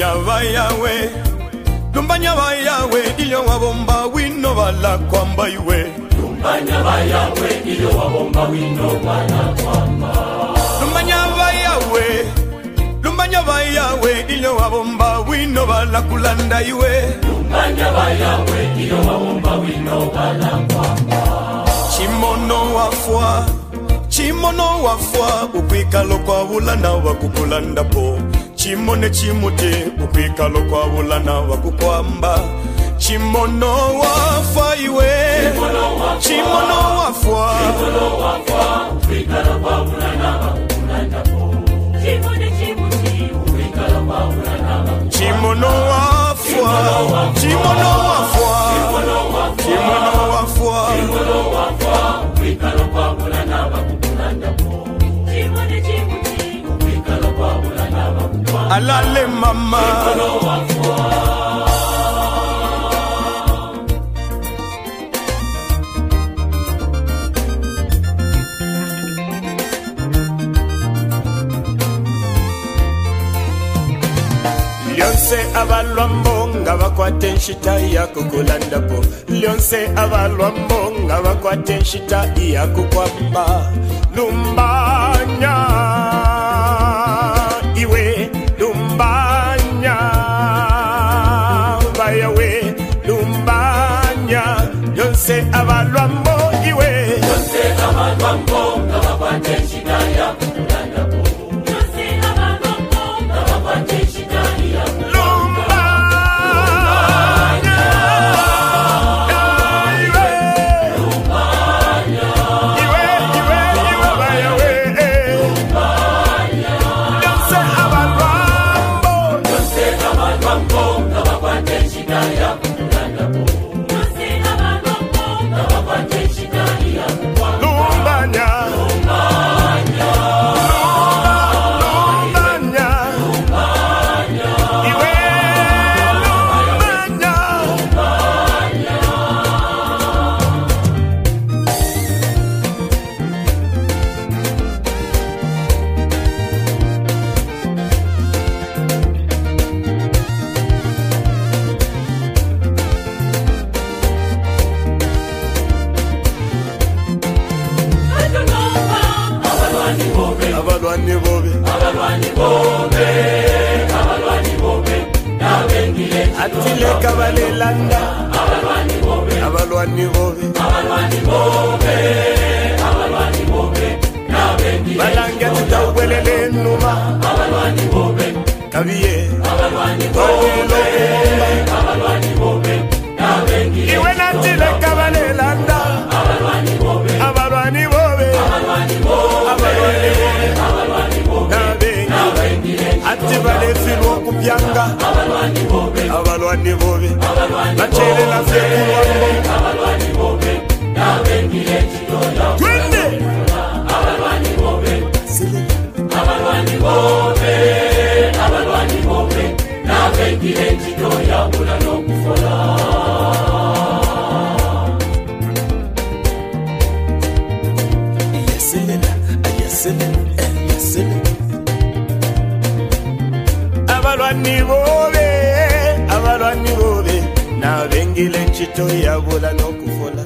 Lumbanya ba Yahweh, iyo wabomba wino bala kwamba iwe. Lumbanya ba Yahweh, iyo wabomba wino bala kwamba. Lumbanya ba Yahweh, iyo wabomba wino bala kulanda iwe. Lumbanya ba Yahweh, iyo wabomba wino bala kwamba. Chimono wafwa, ukwikalo kwa bulana wakukulanda po. Chimone chimute, ukwikalo kwa bulana wakukwamba. Chimono wafwa iwe. Chimono wafwa, ukwikalo kwa bulana wakukulanda po. Chimone chimute, ukwikalo kwa bulana wakukwamba. Chimono wafwa, chimono wafwa, chimono wafwa, ukwikalo kwa bulana wakukulanda po. Chimone chimute, ukwikalo kwa bulana wakukwamba. alale mama. Lyonse abalwambonga bakwate nshita ya kukulanda po. Lyonse abalwambonga bakwate nshita ya kukwamba. Lumbanya iwe, lumbanya bayawe, lumbanya. Lyonse abalwambo iwe, lyonse abalwambonga bakwate nshita ya kukulanda po. Lyonse abalwambonga bakwate nshita ya atile kabalelanda. abalwani bobe, abalwani bobe, balange tutawelele numa. abalwani bobe, kabiye, abalwani bobe, iwe natile kabalelanda. abalwani bobe, abalwani bobe, atibale filwa kupyanga. abalwani bobe, bachere na fekulwambo. twende abalwani bobe, nabengile njito yabula nokufola. abalwani bobe, nabengile njito yabula nokufola.